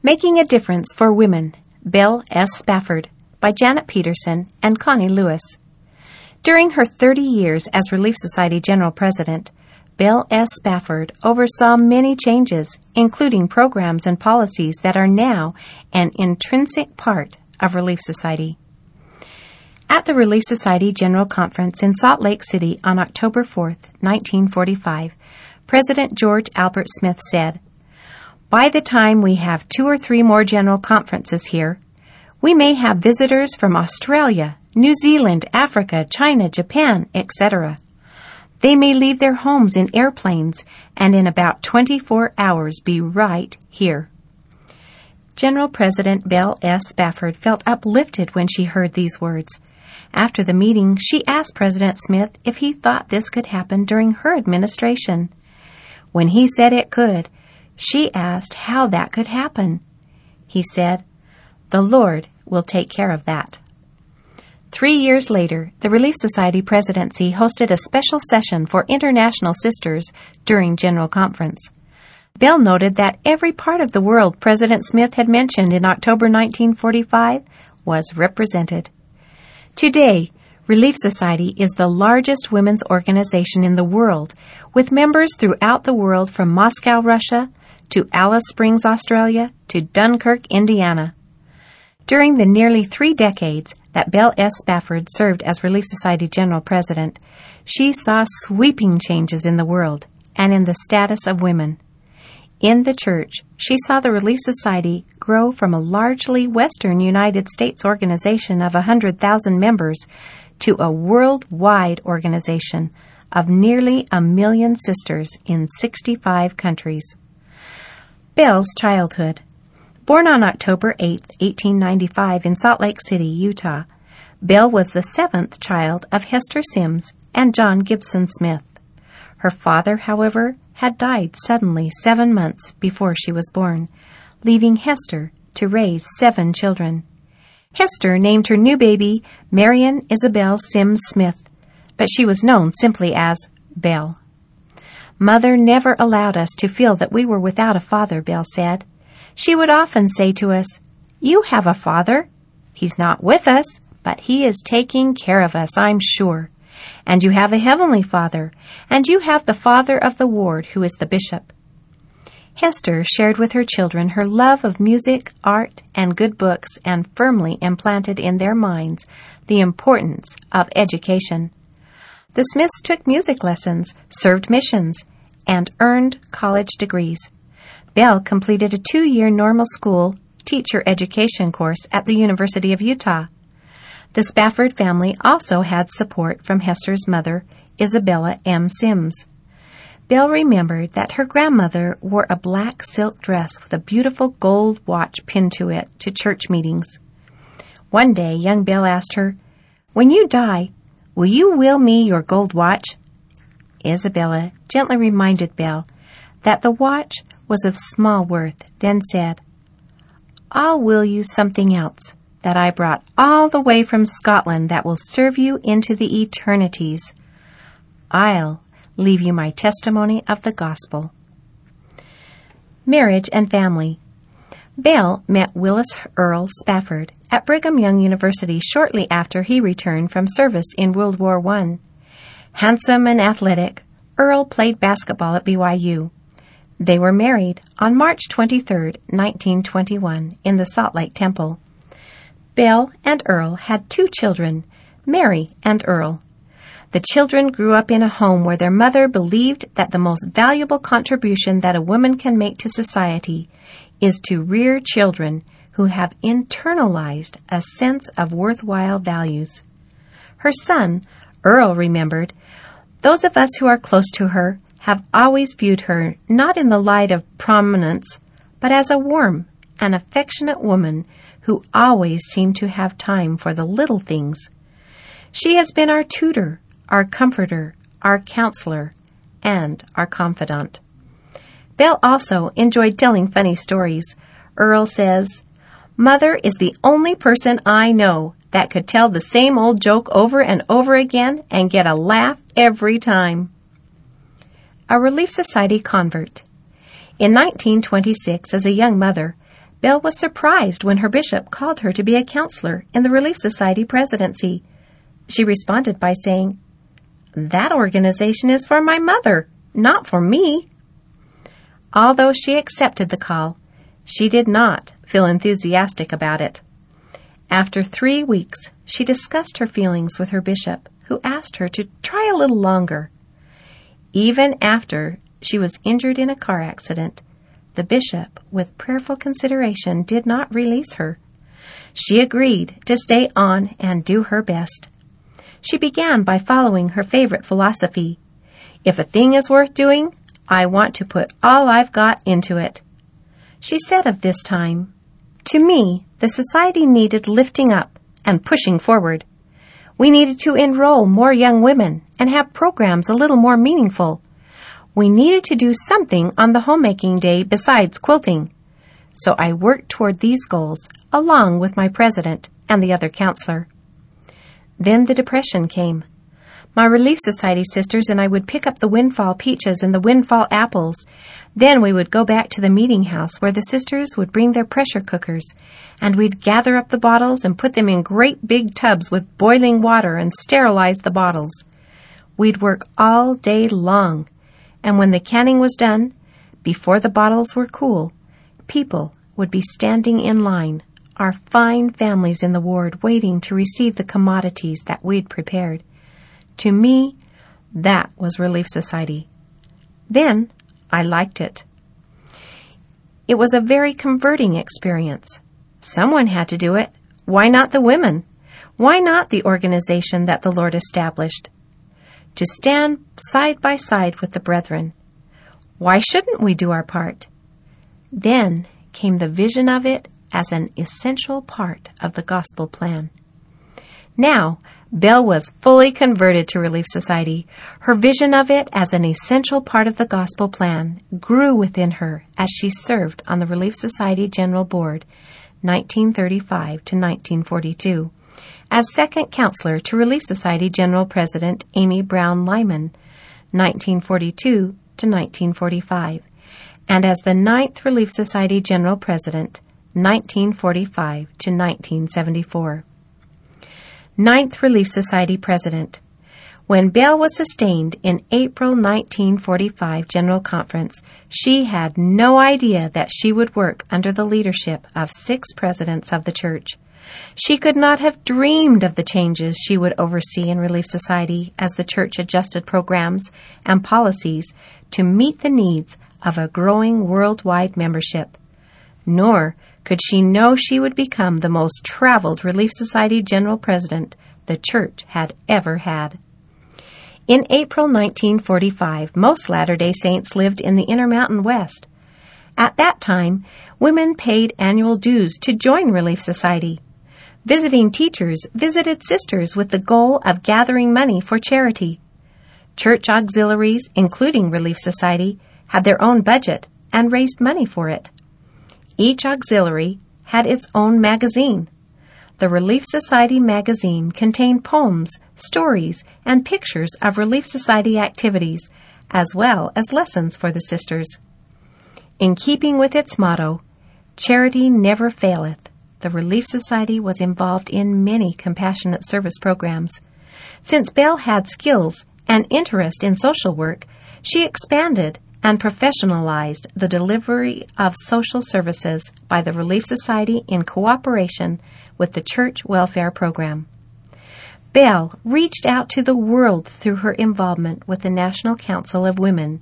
Making a Difference for Women, Belle S. Spafford, by Janet Peterson and Connie Lewis. During her 30 years as Relief Society General President, Belle S. Spafford oversaw many changes, including programs and policies that are now an intrinsic part of Relief Society. At the Relief Society General Conference in Salt Lake City on October 4, 1945, President George Albert Smith said, "By the time we have 2 or 3 more general conferences here, we may have visitors from Australia, New Zealand, Africa, China, Japan, etc. They may leave their homes in airplanes and in about 24 hours be right here." General President Belle S. Spafford felt uplifted when she heard these words. After the meeting, she asked President Smith if he thought this could happen during her administration. When he said it could, she asked how that could happen. He said, "The Lord will take care of that." 3 years later, the Relief Society presidency hosted a special session for international sisters during General Conference. Belle noted that every part of the world President Smith had mentioned in October 1945 was represented. Today, Relief Society is the largest women's organization in the world, with members throughout the world from Moscow, Russia, to Alice Springs, Australia, to Dunkirk, Indiana. During the nearly 3 decades that Belle S. Spafford served as Relief Society General President, she saw sweeping changes in the world and in the status of women. In the church, she saw the Relief Society grow from a largely Western United States organization of 100,000 members to a worldwide organization of nearly 1 million sisters in 65 countries. Belle's childhood. Born on October 8, 1895 in Salt Lake City, Utah, Belle was the 7th child of Hester Sims and John Gibson Smith. Her father, however, had died suddenly 7 months before she was born, leaving Hester to raise 7 children. Hester named her new baby Marion Isabel Sims Smith, but she was known simply as Belle. "Mother never allowed us to feel that we were without a father," Belle said. "She would often say to us, 'You have a father. He's not with us, but he is taking care of us, I'm sure. And you have a heavenly Father, and you have the father of the ward, who is the bishop.'" Hester shared with her children her love of music, art, and good books, and firmly implanted in their minds the importance of education. The Smiths took music lessons, served missions, and earned college degrees. Belle completed a 2-year normal school teacher education course at the University of Utah. The Spafford family also had support from Hester's mother, Isabella M. Sims. Belle remembered that her grandmother wore a black silk dress with a beautiful gold watch pinned to it to church meetings. One day, young Belle asked her, "When you die, will you will me your gold watch?" Isabella gently reminded Belle that the watch was of small worth, then said, "I'll will you something else that I brought all the way from Scotland that will serve you into the eternities. I'll leave you my testimony of the gospel." Marriage and family. Belle met Willis Earl Spafford at Brigham Young University shortly after he returned from service in World War I. Handsome and athletic, Earl played basketball at BYU. They were married on March 23, 1921, in the Salt Lake Temple. Belle and Earl had 2 children, Mary and Earl. The children grew up in a home where their mother believed that the most valuable contribution that a woman can make to society is to rear children who have internalized a sense of worthwhile values. Her son, Earl, remembered, "Those of us who are close to her have always viewed her not in the light of prominence, but as a warm and affectionate woman who always seemed to have time for the little things. She has been our tutor, our comforter, our counselor, and our confidant." Belle also enjoyed telling funny stories. Earl says, "Mother is the only person I know that could tell the same old joke over and over again and get a laugh every time." A Relief Society convert. In 1926, as a young mother, Belle was surprised when her bishop called her to be a counselor in the Relief Society presidency. She responded by saying, "That organization is for my mother, not for me." Although she accepted the call, she did not feel enthusiastic about it. After 3 weeks, she discussed her feelings with her bishop, who asked her to try a little longer. Even after she was injured in a car accident, the bishop, with prayerful consideration, did not release her. She agreed to stay on and do her best. She began by following her favorite philosophy. If a thing is worth doing, I want to put all I've got into it. She said of this time, "To me, the society needed lifting up and pushing forward. We needed to enroll more young women and have programs a little more meaningful. We needed to do something on the homemaking day besides quilting. So I worked toward these goals along with my president and the other counselor." Then the Depression came. My Relief Society sisters and I would pick up the windfall peaches and the windfall apples. Then we would go back to the meeting house where the sisters would bring their pressure cookers, and we'd gather up the bottles and put them in great big tubs with boiling water and sterilize the bottles. We'd work all day long, and when the canning was done, before the bottles were cool, people would be standing in line, our fine families in the ward waiting to receive the commodities that we'd prepared. To me, that was Relief Society. Then I liked it. It was a very converting experience. Someone had to do it. Why not the women? Why not the organization that the Lord established? To stand side by side with the brethren. Why shouldn't we do our part? Then came the vision of it as an essential part of the gospel plan. Now, Belle was fully converted to Relief Society. Her vision of it as an essential part of the gospel plan grew within her as she served on the Relief Society General Board, 1935 to 1942, as second counselor to Relief Society General President Amy Brown Lyman, 1942 to 1945, and as the 9th Relief Society General President, 1945 to 1974. 9th Relief Society President. When Belle was sustained in April 1945 General Conference, she had no idea that she would work under the leadership of 6 presidents of the church. She could not have dreamed of the changes she would oversee in Relief Society as the church adjusted programs and policies to meet the needs of a growing worldwide membership. Nor could she know she would become the most traveled Relief Society General President the church had ever had. In April 1945, most Latter-day Saints lived in the Intermountain West. At that time, women paid annual dues to join Relief Society. Visiting teachers visited sisters with the goal of gathering money for charity. Church auxiliaries, including Relief Society, had their own budget and raised money for it. Each auxiliary had its own magazine. The Relief Society magazine contained poems, stories, and pictures of Relief Society activities, as well as lessons for the sisters. In keeping with its motto, "Charity never faileth," the Relief Society was involved in many compassionate service programs. Since Belle had skills and interest in social work, she expanded and professionalized the delivery of social services by the Relief Society in cooperation with the Church Welfare Program. Belle reached out to the world through her involvement with the National Council of Women,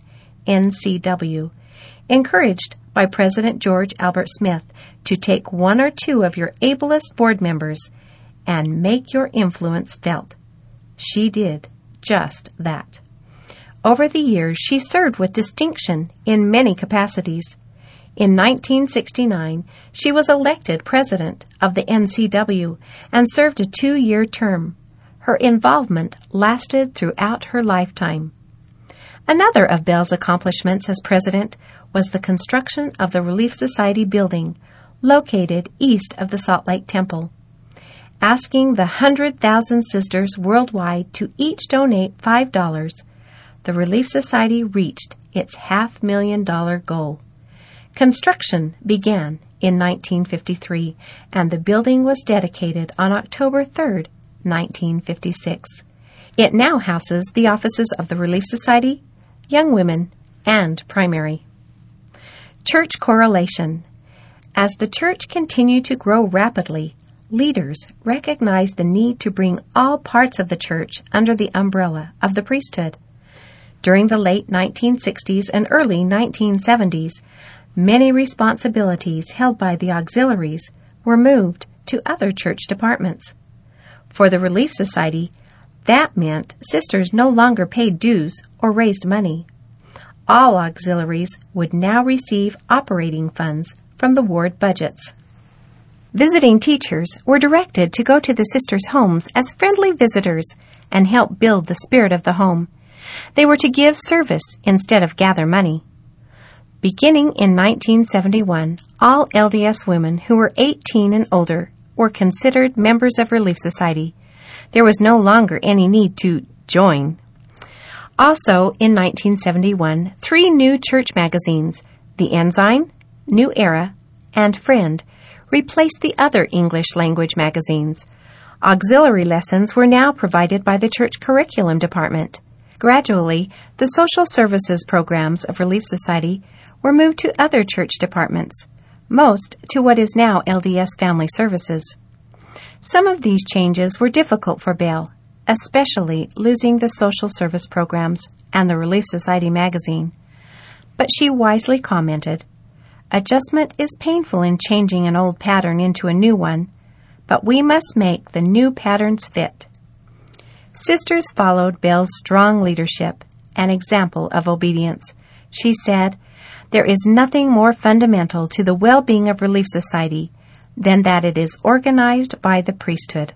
NCW, encouraged by President George Albert Smith to take 1 or 2 of your ablest board members and make your influence felt. She did just that. Over the years, she served with distinction in many capacities. In 1969, she was elected president of the NCW and served a 2-year term. Her involvement lasted throughout her lifetime. Another of Belle's accomplishments as president was the construction of the Relief Society building, located east of the Salt Lake Temple. Asking the 100,000 sisters worldwide to each donate $5, the Relief Society reached its $500,000 goal. Construction began in 1953, and the building was dedicated on October 3, 1956. It now houses the offices of the Relief Society, Young Women, and Primary. Church correlation. As the church continued to grow rapidly, leaders recognized the need to bring all parts of the church under the umbrella of the priesthood. During the late 1960s and early 1970s, many responsibilities held by the auxiliaries were moved to other church departments. For the Relief Society, that meant sisters no longer paid dues or raised money. All auxiliaries would now receive operating funds from the ward budgets. Visiting teachers were directed to go to the sisters' homes as friendly visitors and help build the spirit of the home. They were to give service instead of gather money. Beginning in 1971, all LDS women who were 18 and older were considered members of Relief Society. There was no longer any need to join. Also, in 1971, 3 new church magazines, The Ensign, New Era, and Friend, replaced the other English language magazines. Auxiliary lessons were now provided by the church curriculum department. Gradually, the social services programs of Relief Society were moved to other church departments, most to what is now LDS Family Services. Some of these changes were difficult for Belle, especially losing the social service programs and the Relief Society magazine. But she wisely commented, "Adjustment is painful in changing an old pattern into a new one, but we must make the new patterns fit." Sisters followed Belle's strong leadership and example of obedience. She said, "There is nothing more fundamental to the well-being of Relief Society than that it is organized by the priesthood."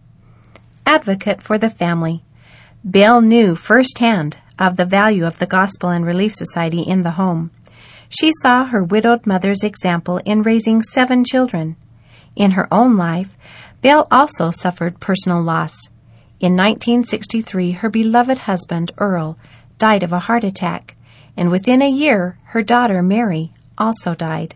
Advocate for the family. Belle knew firsthand of the value of the Gospel and Relief Society in the home. She saw her widowed mother's example in raising 7 children. In her own life, Belle also suffered personal loss. In 1963, her beloved husband, Earl, died of a heart attack, and within a year, her daughter, Mary, also died.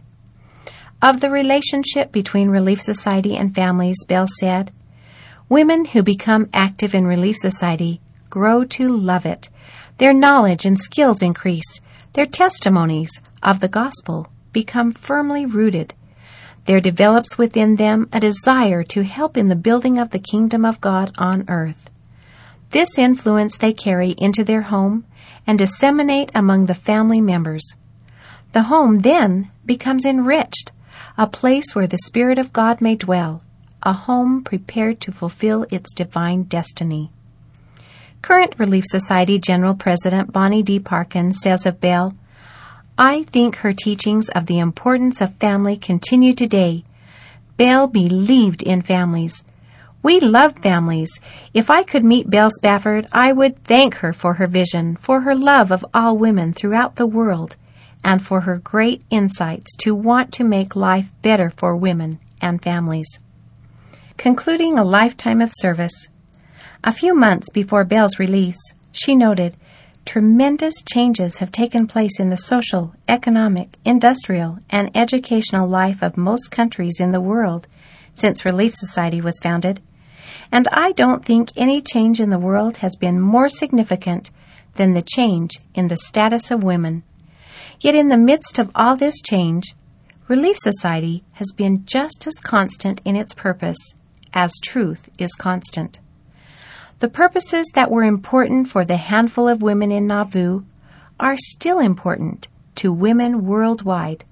Of the relationship between Relief Society and families, Belle said, "Women who become active in Relief Society grow to love it. Their knowledge and skills increase. Their testimonies of the gospel become firmly rooted. There develops within them a desire to help in the building of the kingdom of God on earth. This influence they carry into their home and disseminate among the family members. The home then becomes enriched, a place where the Spirit of God may dwell, a home prepared to fulfill its divine destiny." Current Relief Society General President Bonnie D. Parkin says of Belle, "I think her teachings of the importance of family continue today. Belle believed in families. We love families. If I could meet Belle Spafford, I would thank her for her vision, for her love of all women throughout the world, and for her great insights to want to make life better for women and families." Concluding a lifetime of service. A few months before Belle's release, she noted, "Tremendous changes have taken place in the social, economic, industrial, and educational life of most countries in the world since Relief Society was founded, and I don't think any change in the world has been more significant than the change in the status of women. Yet in the midst of all this change, Relief Society has been just as constant in its purpose as truth is constant. The purposes that were important for the handful of women in Nauvoo are still important to women worldwide."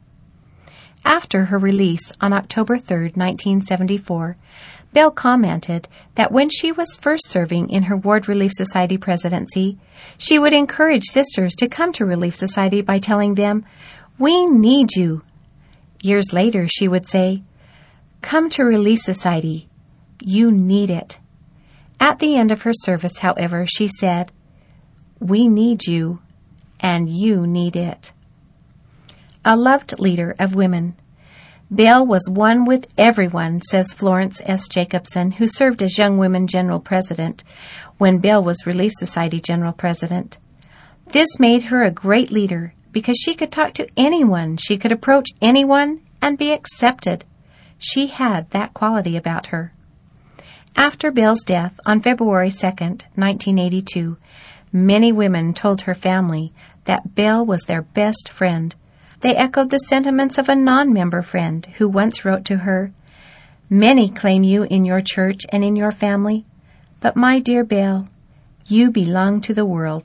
After her release on October 3, 1974, Belle commented that when she was first serving in her Ward Relief Society presidency, she would encourage sisters to come to Relief Society by telling them, "We need you." Years later, she would say, "Come to Relief Society. You need it." At the end of her service, however, she said, "We need you, and you need it." A loved leader of women. Belle was one with everyone, says Florence S. Jacobson, who served as Young Women General President when Belle was Relief Society General President. This made her a great leader because she could talk to anyone, she could approach anyone, and be accepted. She had that quality about her. After Belle's death on February 2, 1982, many women told her family that Belle was their best friend. They echoed the sentiments of a non-member friend who once wrote to her, "Many claim you in your church and in your family, but my dear Belle, you belong to the world."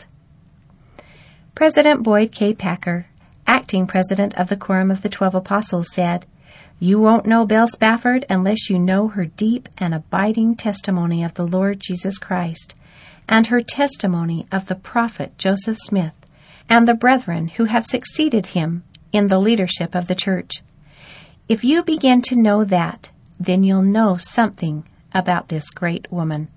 President Boyd K. Packer, acting president of the Quorum of the 12 Apostles, said, "You won't know Belle Spafford unless you know her deep and abiding testimony of the Lord Jesus Christ, and her testimony of the prophet Joseph Smith, and the brethren who have succeeded him in the leadership of the church. If you begin to know that, then you'll know something about this great woman."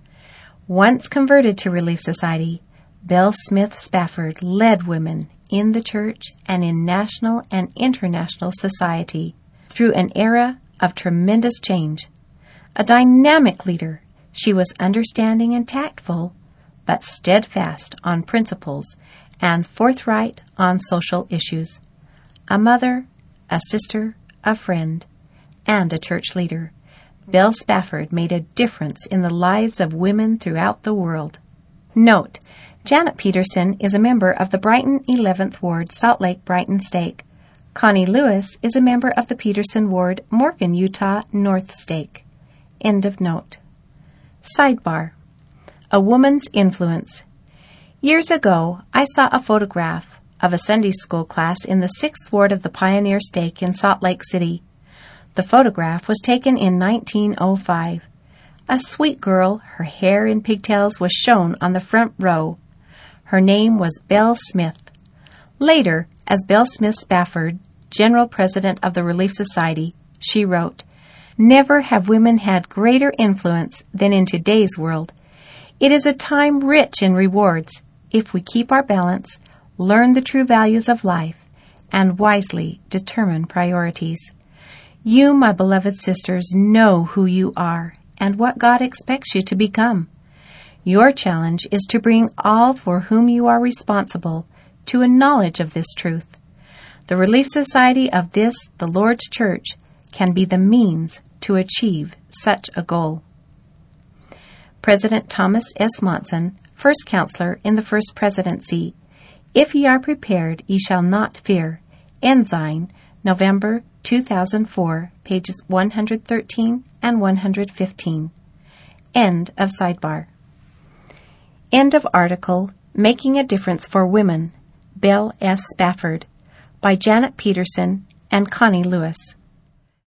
Once converted to Relief Society, Belle Smith Spafford led women in the church and in national and international society through an era of tremendous change. A dynamic leader, she was understanding and tactful, but steadfast on principles and forthright on social issues. A mother, a sister, a friend, and a church leader, Belle Spafford made a difference in the lives of women throughout the world. Note, Janet Peterson is a member of the Brighton 11th Ward, Salt Lake Brighton Stake. Connie Lewis is a member of the Peterson Ward, Morgan, Utah North Stake. End of note. Sidebar: A woman's influence. Years ago, I saw a photograph of a Sunday school class in the 6th Ward of the Pioneer Stake in Salt Lake City. The photograph was taken in 1905. A sweet girl, her hair in pigtails, was shown on the front row. Her name was Belle Smith. Later, as Belle Smith Spafford, General President of the Relief Society, she wrote, "Never have women had greater influence than in today's world. It is a time rich in rewards if we keep our balance, learn the true values of life, and wisely determine priorities. You, my beloved sisters, know who you are and what God expects you to become. Your challenge is to bring all for whom you are responsible to a knowledge of this truth. The Relief Society of this, the Lord's Church, can be the means to achieve such a goal." President Thomas S. Monson, First Counselor in the First Presidency, "If ye are prepared, ye shall not fear." Ensign, November 2004, pages 113 and 115. End of sidebar. End of article, Making a Difference for Women, Belle S. Spafford, by Janet Peterson and Connie Lewis.